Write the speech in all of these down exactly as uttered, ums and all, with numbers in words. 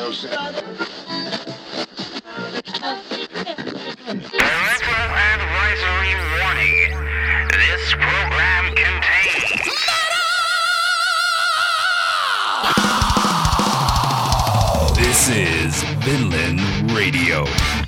advisory warning. This program contains This is Vinland Radio.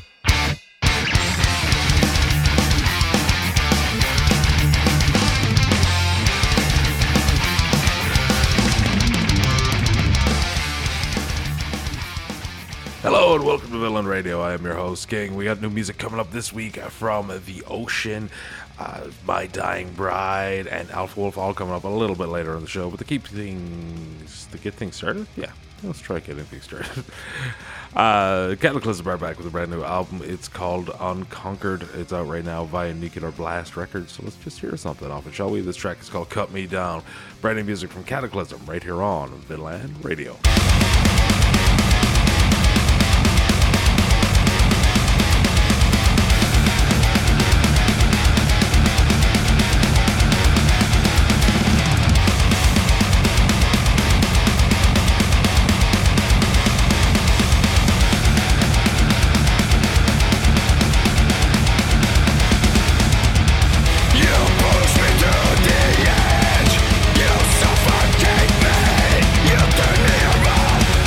Hello and welcome to Vinland Radio. I am your host, King. We got new music coming up this week from The Ocean, uh, My Dying Bride, and Alpha Wolf, all coming up a little bit later in the show. But to keep things, to get things started, yeah, let's try getting things started. uh, Cataclysm are back with a brand new album. It's called Unconquered. It's out right now via Nuclear Blast Records. So let's just hear something off it, shall we? This track is called Cut Me Down. Brand new music from Cataclysm right here on Vinland Radio. Suffocate me, you turn me around.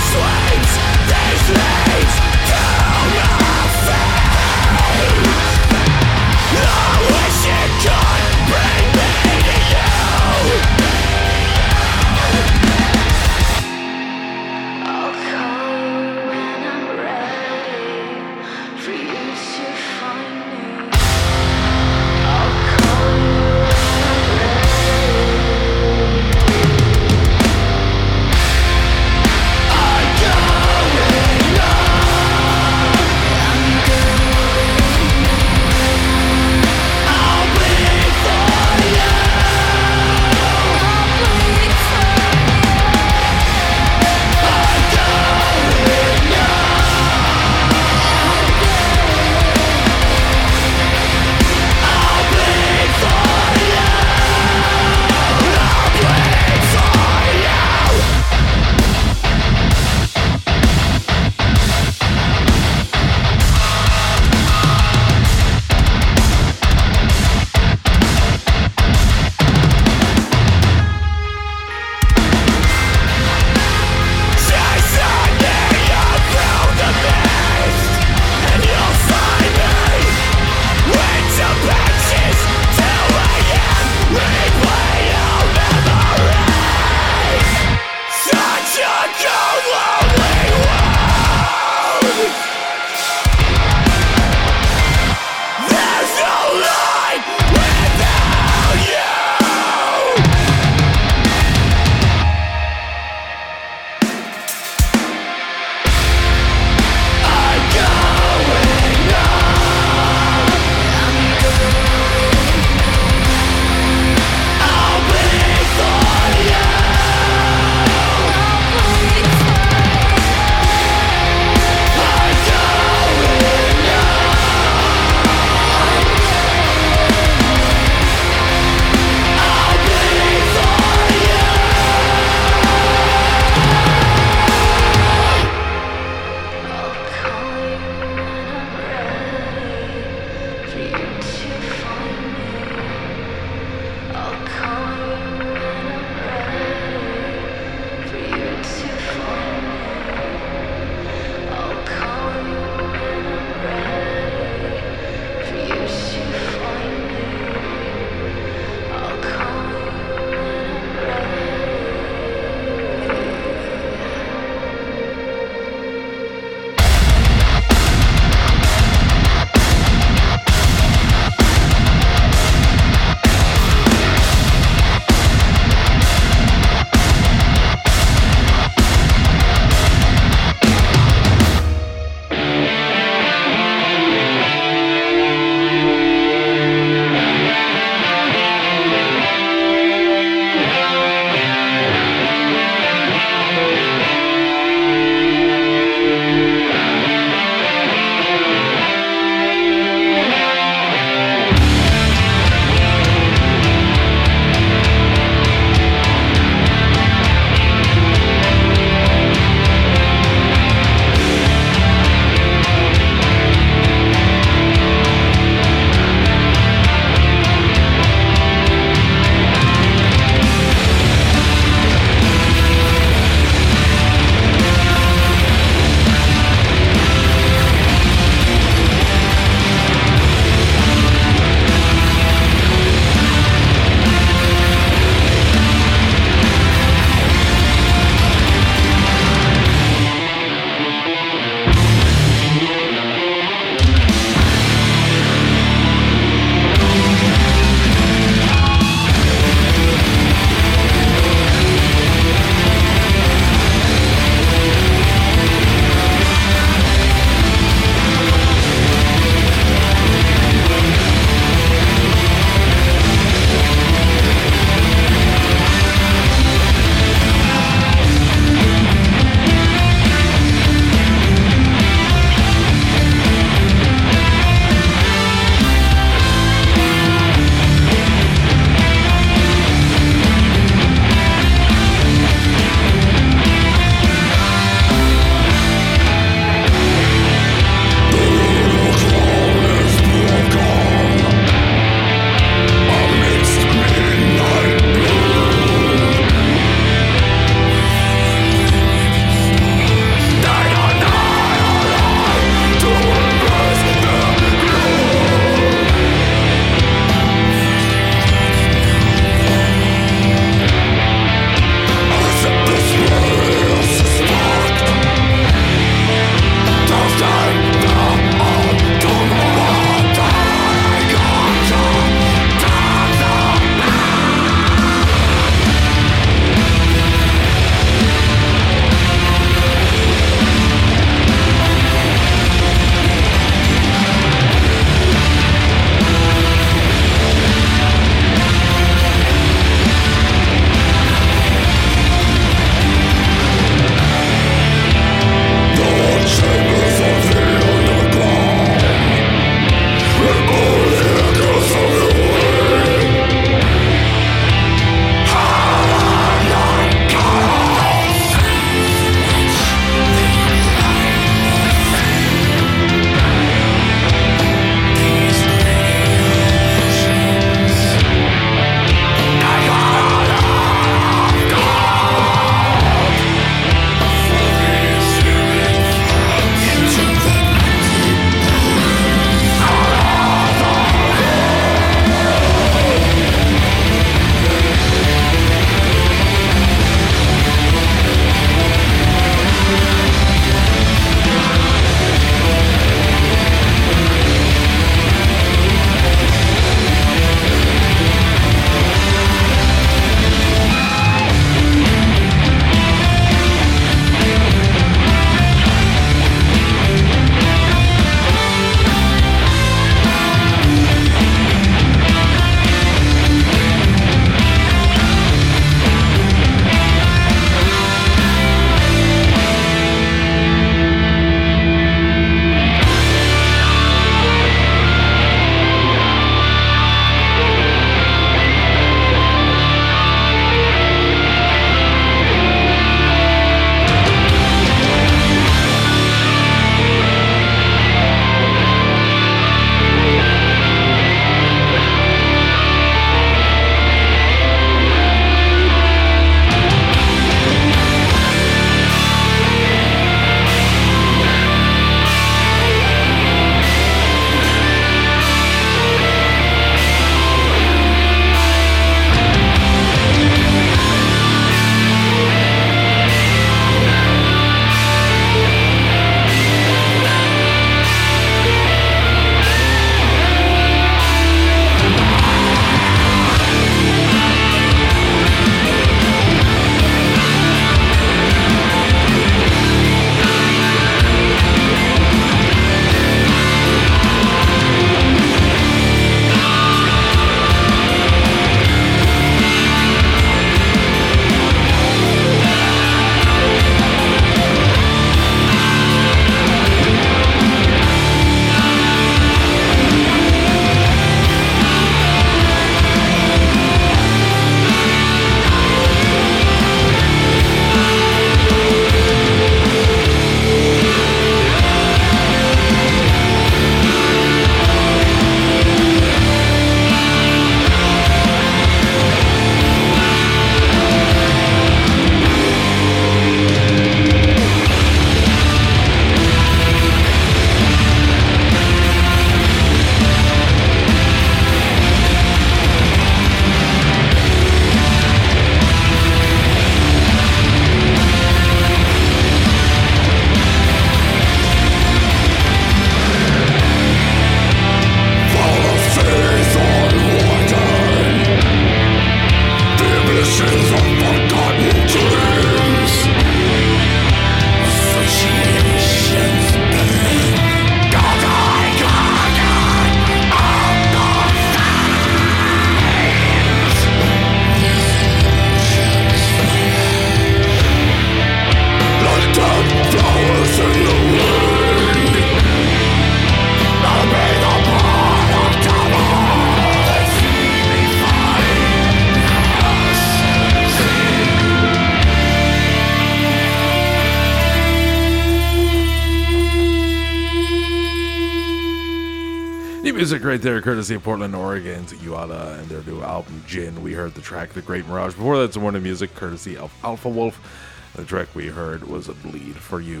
New music right there, courtesy of Portland, Oregon's Uada and their new album, Gin. We heard the track The Great Mirage. Before that, some more new music, courtesy of Alpha Wolf. The track we heard was A Bleed for You.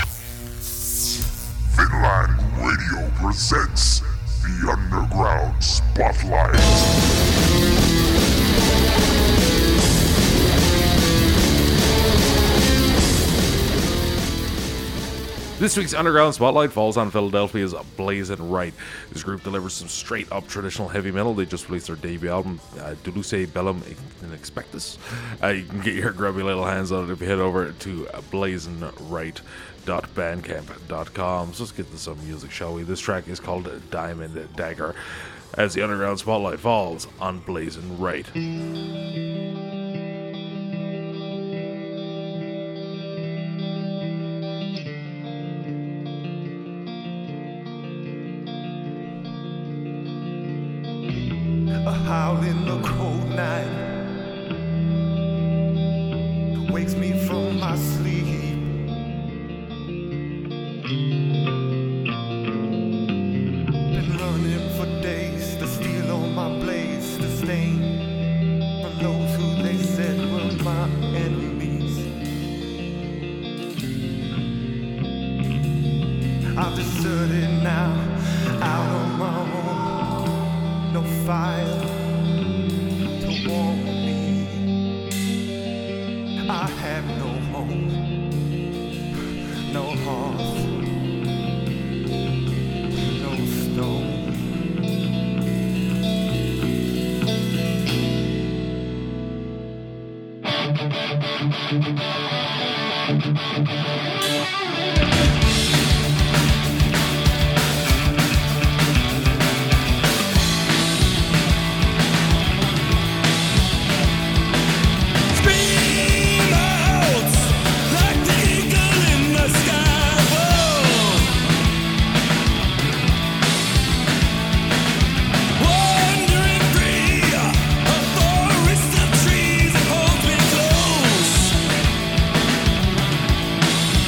Finland Radio presents the Underground Spotlight. This week's Underground Spotlight falls on Philadelphia's Blazing Right. This group delivers some straight-up traditional heavy metal. They just released their debut album, uh, Duluce Bellum Inexpectus. Uh, you can get your grubby little hands on it if you head over to blazing right dot bandcamp dot com. So let's get to some music, shall we? This track is called Diamond Dagger, as the Underground Spotlight falls on Blazing Right. A howl in the cold night wakes me from my sleep. Been running for days to steal all my blades, to stain from those who they said were my enemies. I've deserted now, out on my own. No fire to warm me. I have no home, no hearth, no stone. Trees hold me close.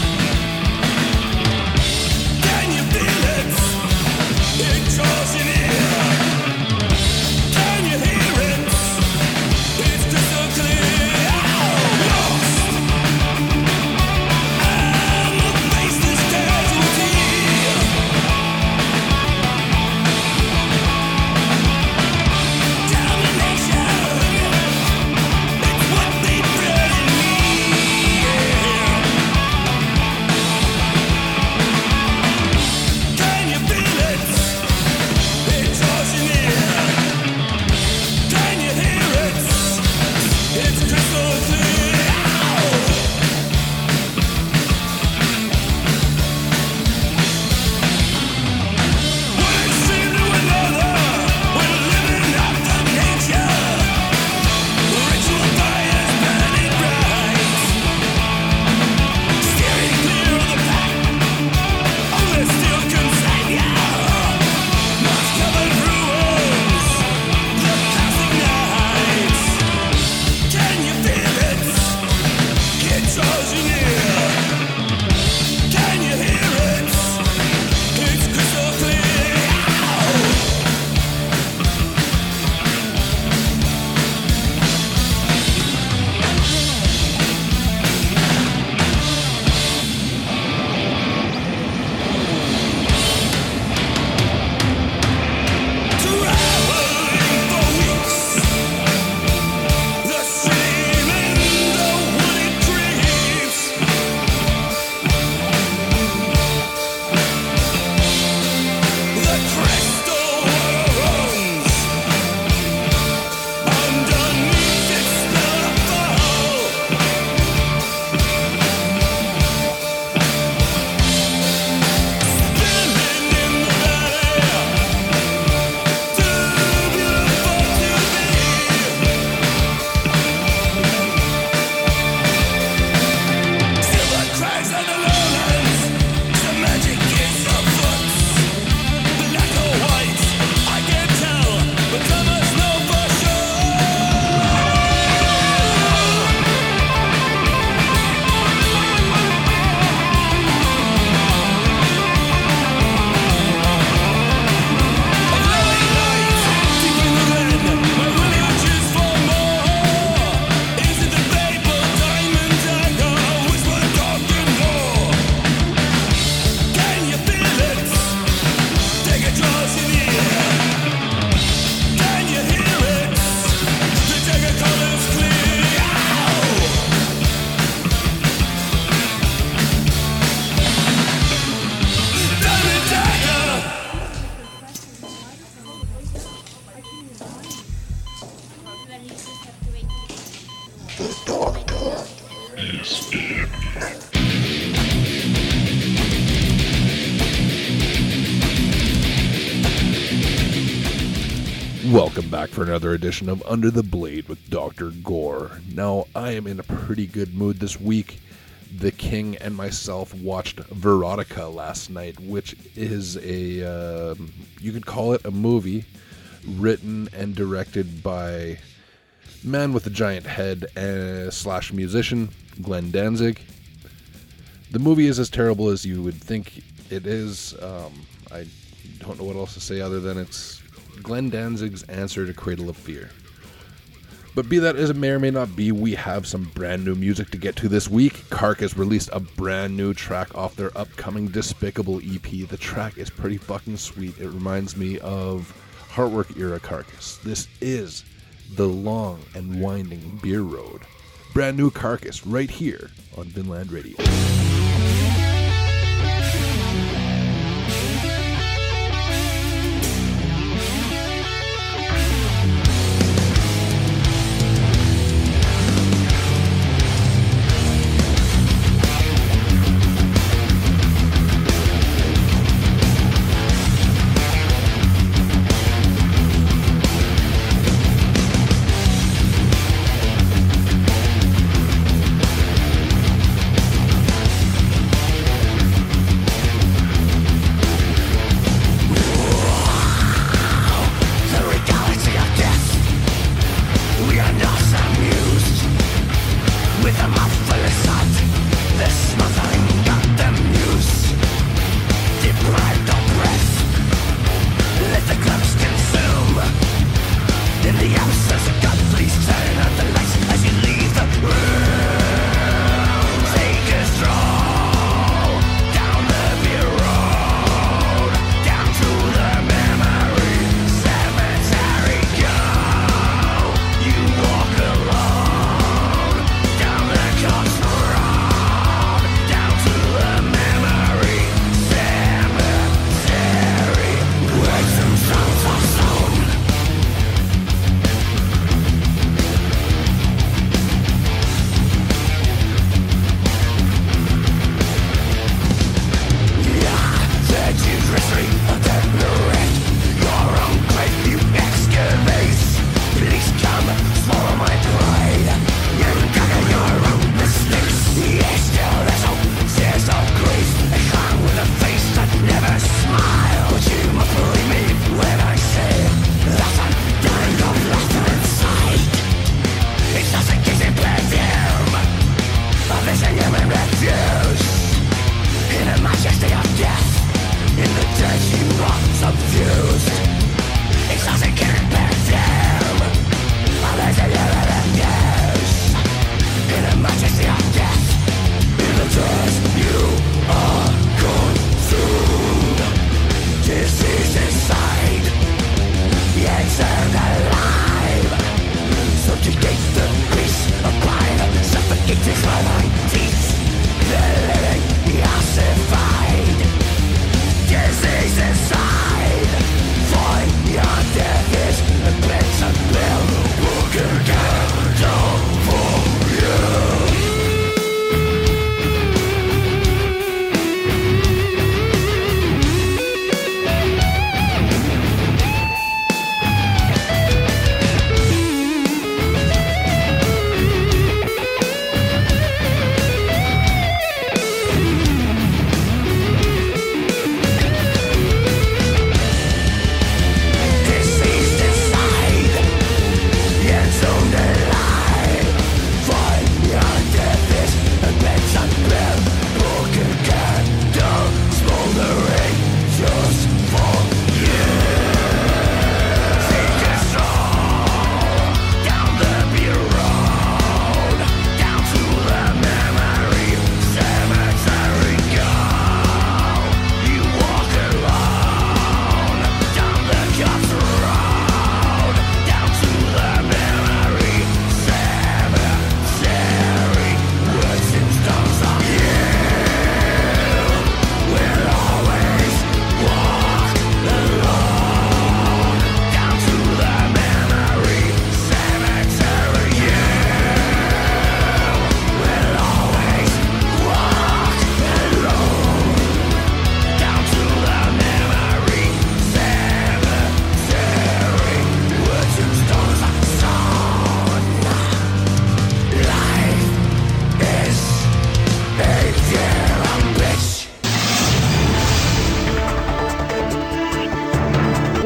Welcome back for another edition of Under the Blade with Doctor Gore. Now, I am in a pretty good mood this week. The King and myself watched Veronica last night, which is a, uh, you could call it a movie written and directed by man with a giant head uh, slash musician, Glenn Danzig. The movie is as terrible as you would think it is. Um, I don't know what else to say other than it's Glenn Danzig's answer to Cradle of Fear. But be that as it may or may not be, we have some brand new music to get to this week. Carcass released a brand new track off their upcoming Despicable E P. The track is pretty fucking sweet. It reminds me of Heartwork era Carcass. This is The Long and Winding Beer Road. Brand new Carcass right here on Vinland Radio.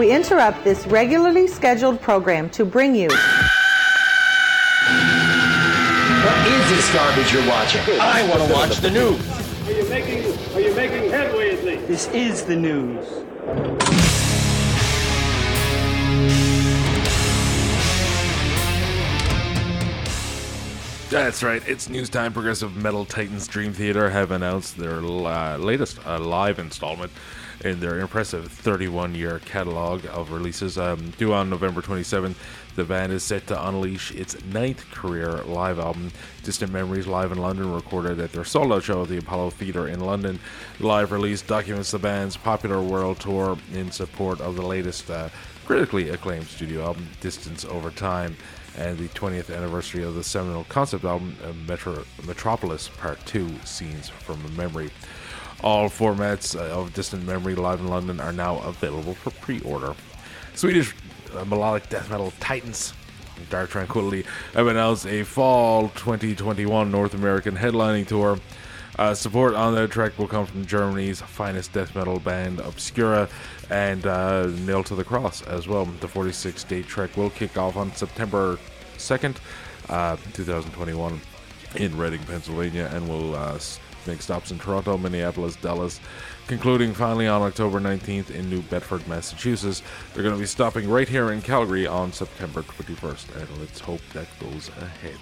We interrupt this regularly scheduled program to bring you... What is this garbage you're watching? I want to watch the news. Are you making, are you making headway at least? This is the news. That's right, it's news time. Progressive Metal Titans Dream Theater have announced their uh, latest uh, live installment in their impressive thirty-one year catalog of releases. Um, due on November twenty-seventh, the band is set to unleash its ninth career live album. Distant Memories Live in London, recorded at their sold-out show at the Apollo Theatre in London. The live release documents the band's popular world tour in support of the latest uh, critically acclaimed studio album, Distance Over Time, and the twentieth anniversary of the seminal concept album, uh, Metro- Metropolis Part two, Scenes from a Memory. All formats uh, of Distant Memory Live in London are now available for pre-order. Swedish uh, melodic death metal titans Dark Tranquillity have announced a fall twenty twenty-one North American headlining tour. Uh, support on the track will come from Germany's finest death metal band Obscura and uh, Nailed to the Cross as well. The forty-six date trek will kick off on September second, uh, twenty twenty-one in Reading, Pennsylvania, and will uh, make stops in Toronto, Minneapolis, Dallas, concluding finally on October nineteenth in New Bedford, Massachusetts. They're going to be stopping right here in Calgary on September twenty-first, and let's hope that goes ahead.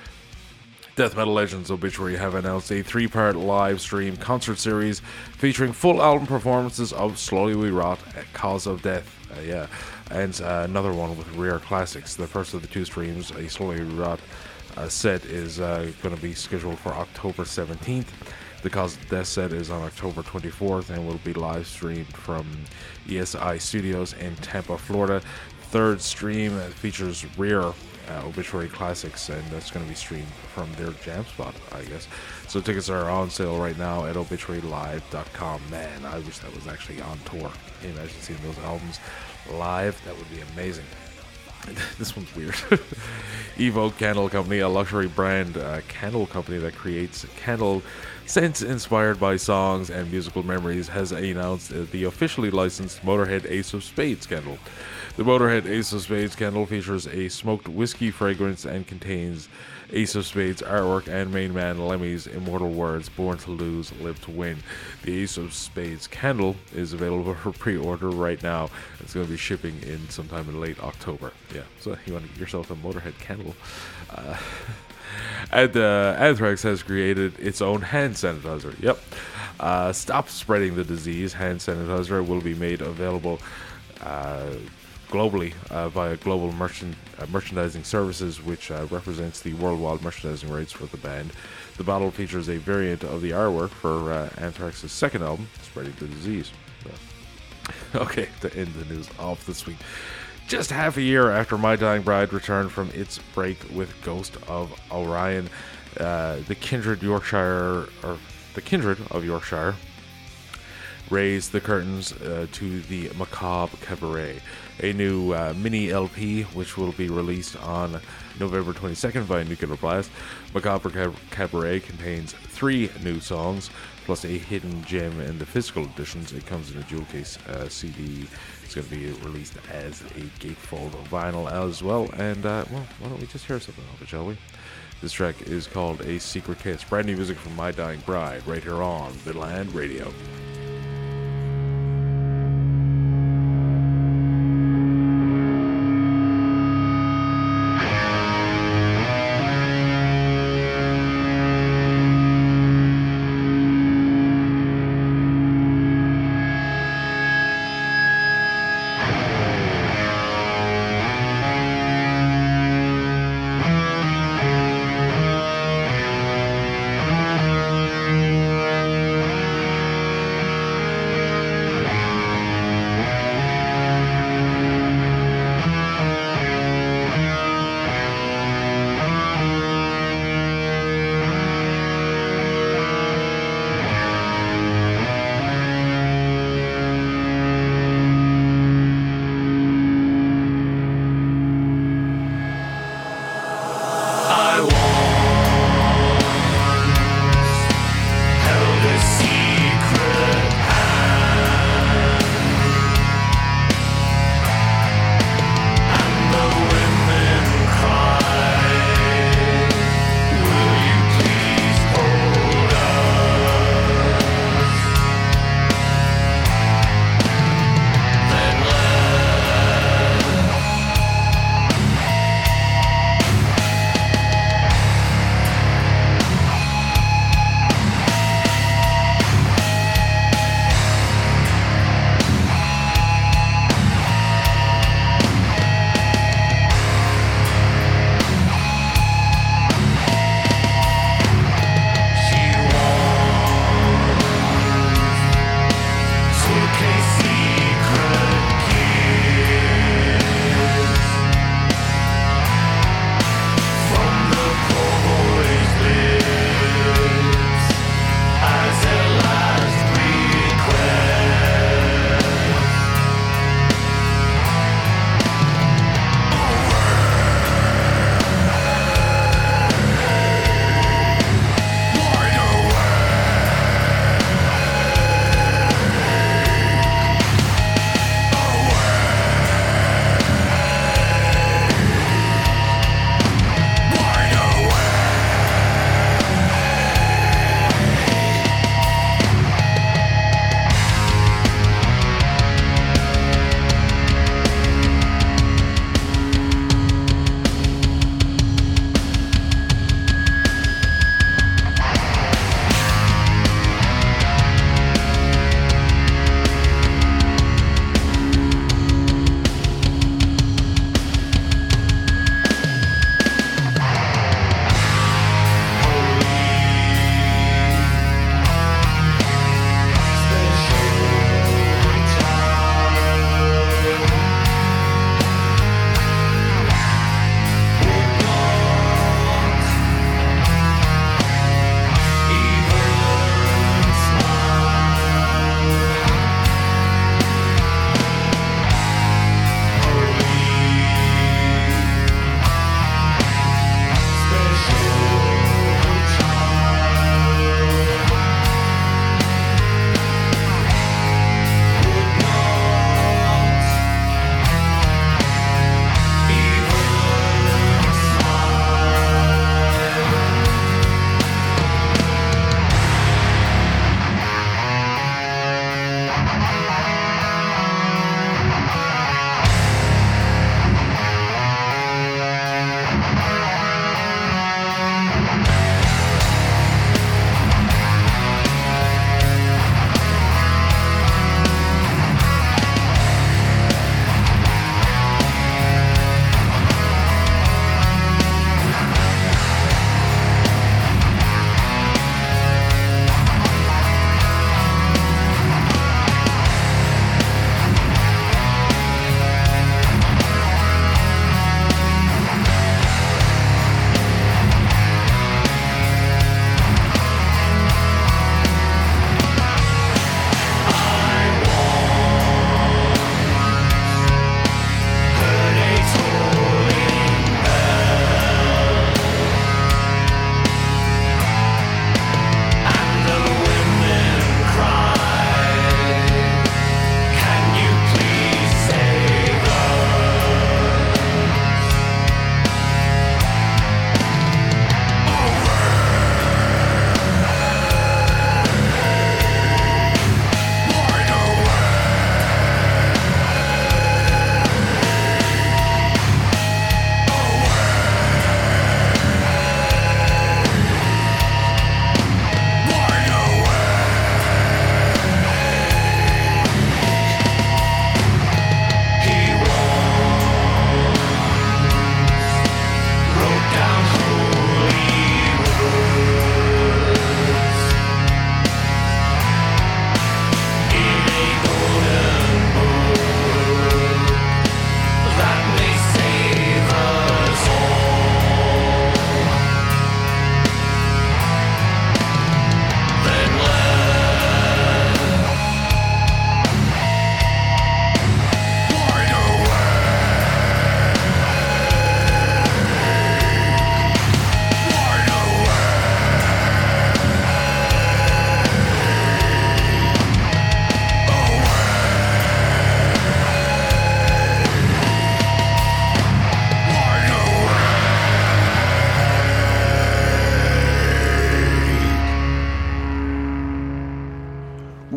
Death Metal Legends Obituary have announced a three-part live stream concert series featuring full album performances of Slowly We Rot, Cause of Death, uh, yeah, and uh, another one with rare classics. The first of the two streams, a Slowly We Rot uh, set, is uh, going to be scheduled for October seventeenth. The Cause of Death set is on October twenty-fourth and will be live streamed from E S I Studios in Tampa, Florida. Third stream features rare Uh, obituary classics, and that's going to be streamed from their jam spot, I guess. So tickets are on sale right now at obituary live dot com. Man, I wish that was actually on tour. Can you imagine seeing those albums live? That would be amazing. This one's weird. Evoke Candle Company, a luxury brand uh, candle company that creates candle scents inspired by songs and musical memories, has announced uh, the officially licensed Motorhead Ace of Spades candle. The Motorhead Ace of Spades candle features a smoked whiskey fragrance and contains Ace of Spades artwork and main man Lemmy's immortal words, "Born to lose, live to win." The Ace of Spades candle is available for pre-order right now. It's going to be shipping in sometime in late October. Yeah, so you want to get yourself a Motorhead candle. Uh, and uh, Anthrax has created its own hand sanitizer. Yep. Uh, Stop Spreading the Disease hand sanitizer will be made available uh, globally uh, via Global Merchant uh, Merchandising Services, which uh, represents the worldwide merchandising rights for the band. The bottle features a variant of the artwork for uh, Anthrax's second album, Spreading the Disease. So, okay, to end the news off this week. Just half a year after My Dying Bride returned from its break with Ghost of Orion, uh, the Kindred Yorkshire, or the Kindred of Yorkshire, raised the curtains uh, to the Macabre Cabaret, a new uh, mini L P which will be released on November twenty-second via Nuclear Blast. Macabre Cab- Cabaret contains three new songs plus a hidden gem in the physical editions. It comes in a jewel case uh, C D. It's going to be released as a gatefold vinyl as well. And uh, well, why don't we just hear something of it, shall we? This track is called A Secret Kiss. Brand new music from My Dying Bride right here on Midland Radio.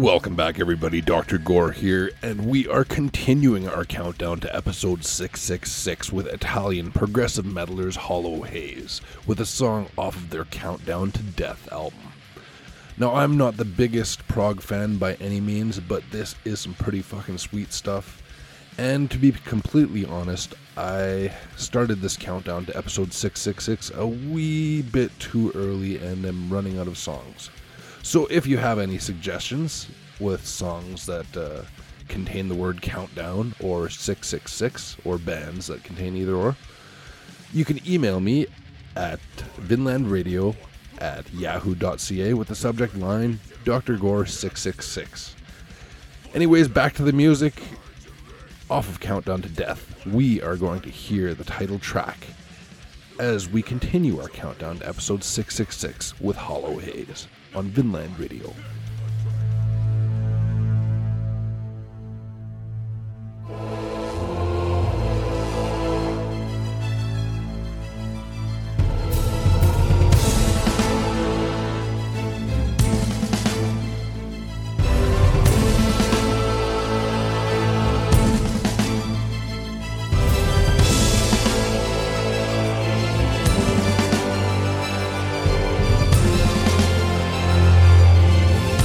Welcome back, everybody. Doctor Gore here, and we are continuing our countdown to episode six six six with Italian progressive metalers Hollow Haze, with a song off of their Countdown to Death album. Now, I'm not the biggest prog fan by any means, but this is some pretty fucking sweet stuff. And to be completely honest, I started this countdown to episode six six six a wee bit too early and am running out of songs. So if you have any suggestions with songs that uh, contain the word countdown or six six six, or bands that contain either or, you can email me at vinlandradio at yahoo dot c a with the subject line Doctor Gore six six six. Anyways, back to the music. Off of Countdown to Death, we are going to hear the title track as we continue our countdown to episode six six six with Hollow Haze on Vinland Radio. Thank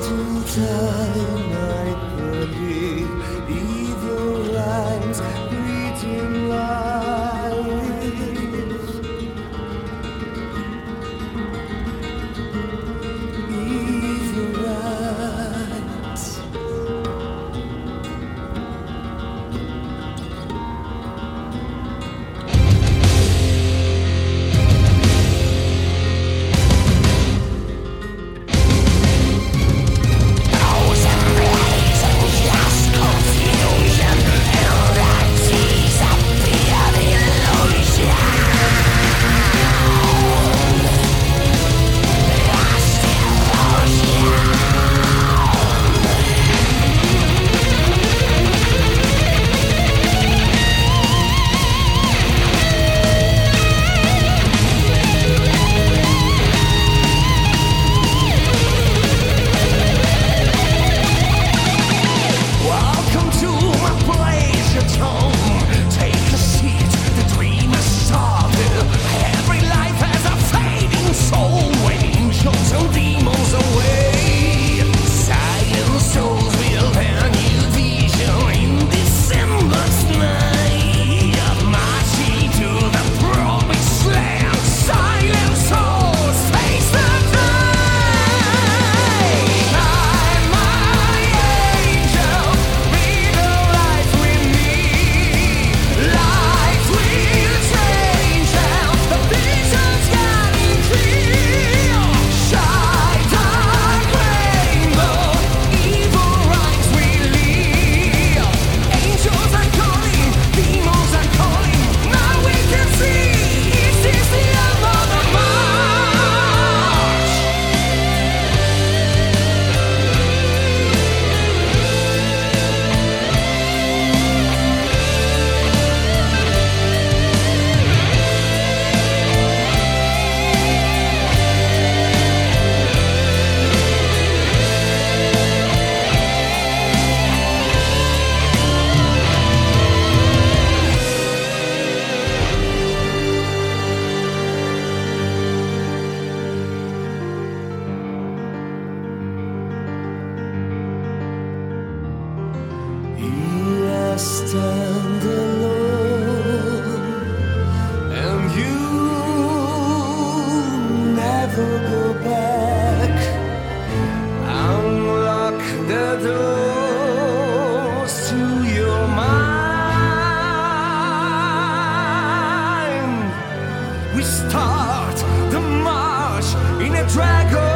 stand alone, and you never go back. Unlock the doors to your mind. We start the march in a dragon.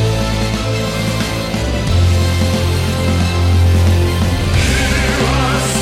Was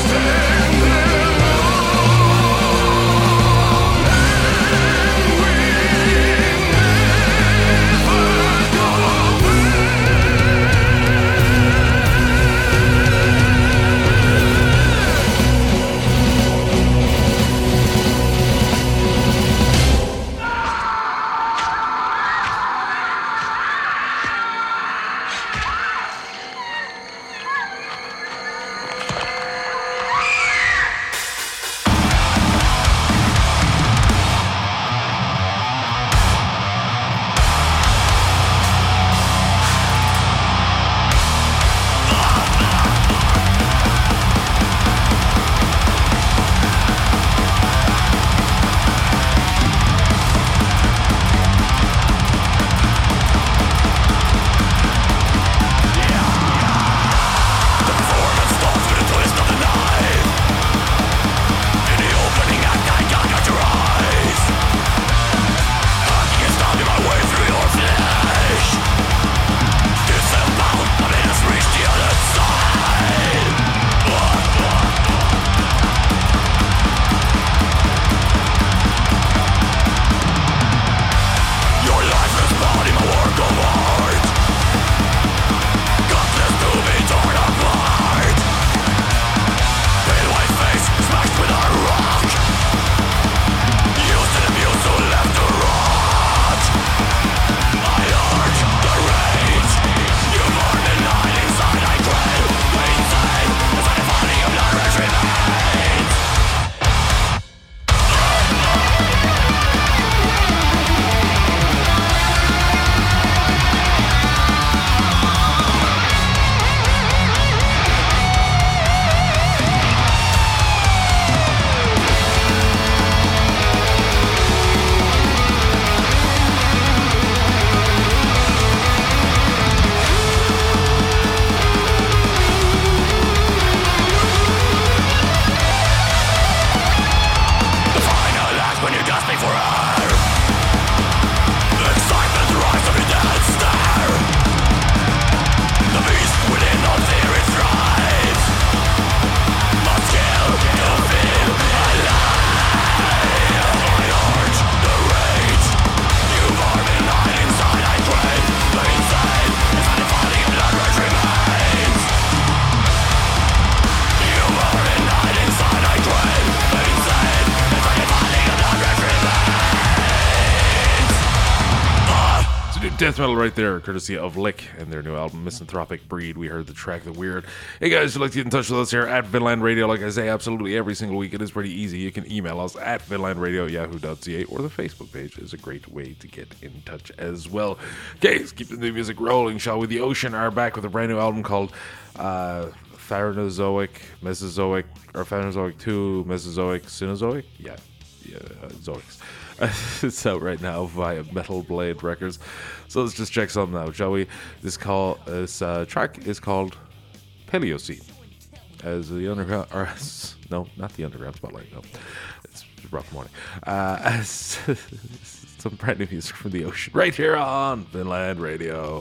Death metal right there, courtesy of Lick and their new album, Misanthropic Breed. We heard the track The Weird. Hey guys, if you'd like to get in touch with us here at Vinland Radio, like I say, absolutely every single week, it is pretty easy. You can email us at vinlandradio at yahoo dot c a, or the Facebook page is a great way to get in touch as well. Okay, let's keep the new music rolling, shall we? The Ocean are back with a brand new album called uh, Phanerozoic, Mesozoic, or Phanerozoic two, Mesozoic, Cenozoic? Yeah, yeah, uh, Zoics. It's out right now via Metal Blade Records. So let's just check something out, shall we? This call, this uh, track is called Paleocene. As the underground, or no, not the underground spotlight. No, it's a rough morning. Uh, as some brand new music from the Ocean right here on Vinland Radio.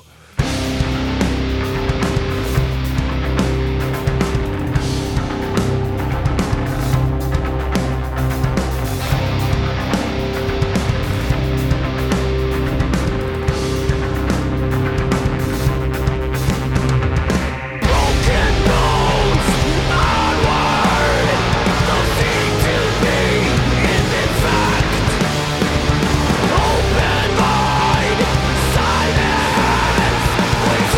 Open mind, silence.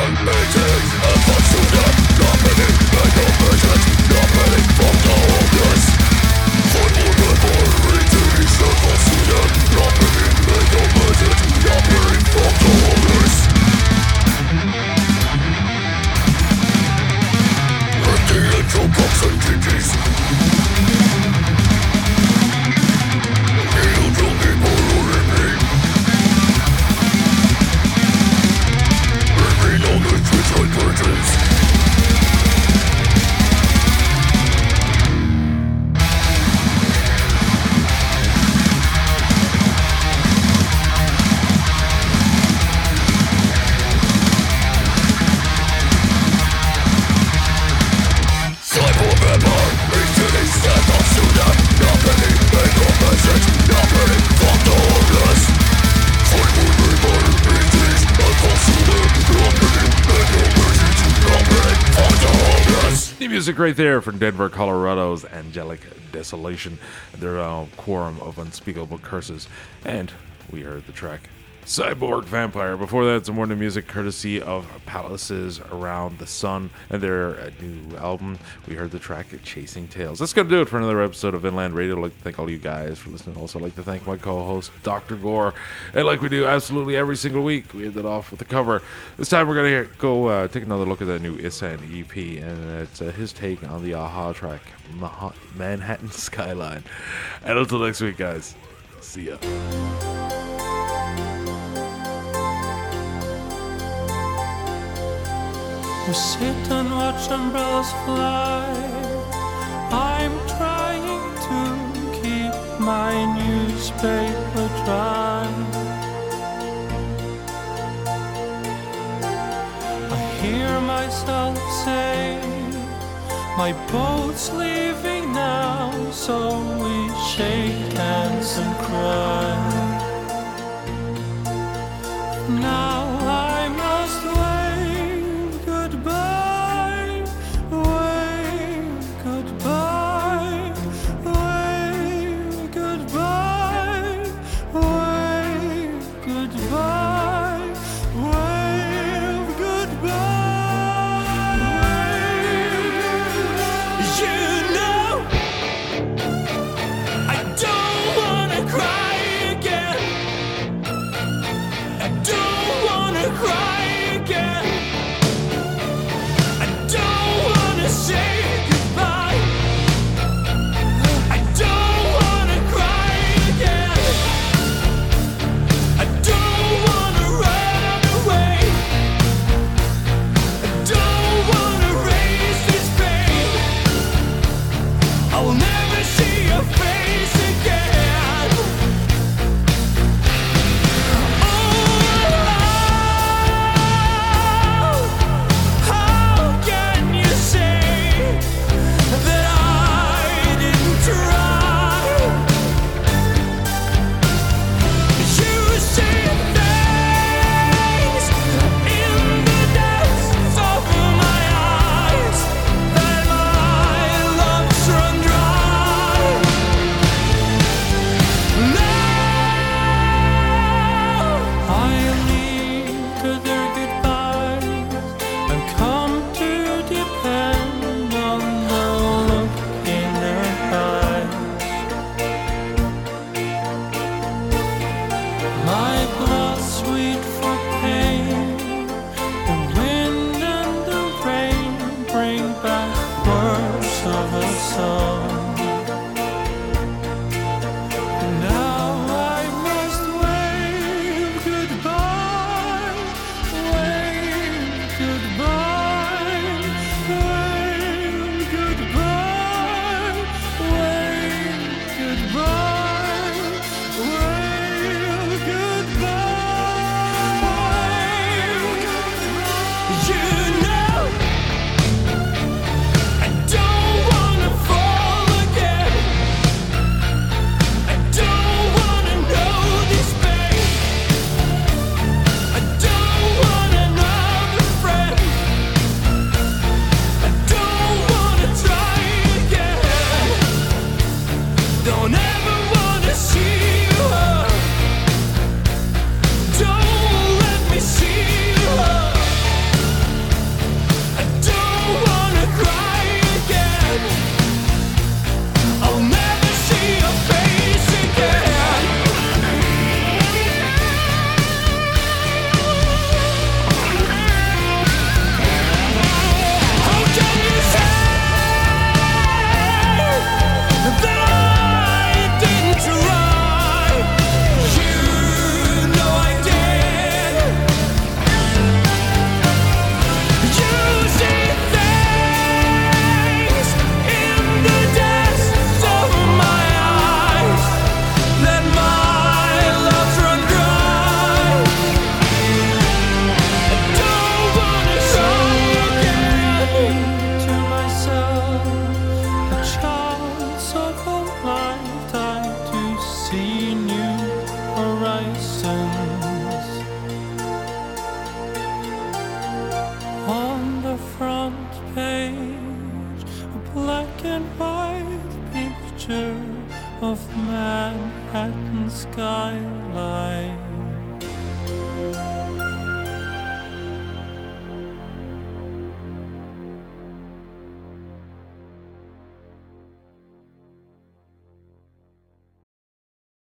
Music right there from Denver, Colorado's Angelic Desolation, their uh, Quorum of Unspeakable Curses, and we heard the track Cyborg Vampire. Before that, some more new music courtesy of Palaces Around the Sun and their uh, new album. We heard the track Chasing Tales. That's going to do it for another episode of Inland Radio. I'd like to thank all you guys for listening. Also, I'd like to thank my co-host, Doctor Gore. And like we do absolutely every single week, we ended off with the cover. This time we're going to go uh, take another look at that new Isan E P, and it's uh, his take on the Aha track, Mah- Manhattan Skyline. And until next week, guys, see ya. We sit and watch umbrellas fly. I'm trying to keep my newspaper dry. I hear myself say, my boat's leaving now, so we shake hands and cry. Now I must wave goodbye, wave goodbye, wave goodbye, wave goodbye, wave goodbye. You know, I don't wanna cry again. I don't wanna cry again. I don't wanna say goodbye. I don't wanna cry again. I don't wanna run away. I don't wanna raise this pain. I'll never see your face again. Oh, black and white picture of Manhattan skyline.